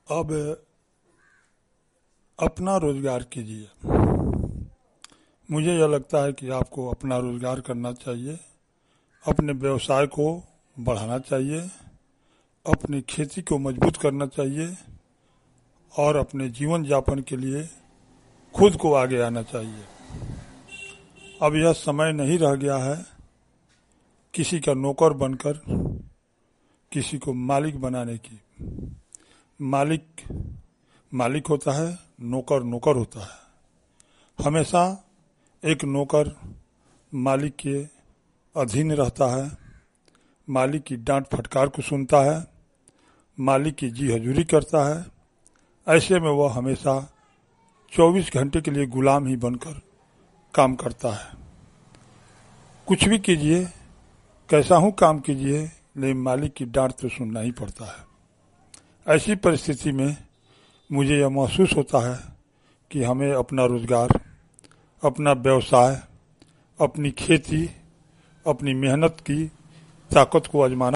अब अपना रोजगार कीजिए। मुझे यह लगता है कि आपको अपना रोजगार करना चाहिए, अपने व्यवसाय को बढ़ाना चाहिए, अपनी खेती को मजबूत करना चाहिए और अपने जीवन यापन के लिए खुद को आगे आना चाहिए। अब यह समय नहीं रह गया है किसी का नौकर बनकर किसी को मालिक बनाने की। मालिक मालिक होता है, नौकर नौकर होता है। हमेशा एक नौकर मालिक के अधीन रहता है, मालिक की डांट फटकार को सुनता है, मालिक की जी हजूरी करता है। ऐसे में वह हमेशा 24 घंटे के लिए गुलाम ही बनकर काम करता है। कुछ भी कीजिए, कैसा हूँ काम कीजिए, लेकिन मालिक की डांट तो सुनना ही पड़ता है। ऐसी परिस्थिति में मुझे यह महसूस होता है कि हमें अपना रोजगार, अपना व्यवसाय, अपनी खेती, अपनी मेहनत की ताकत को आजमाना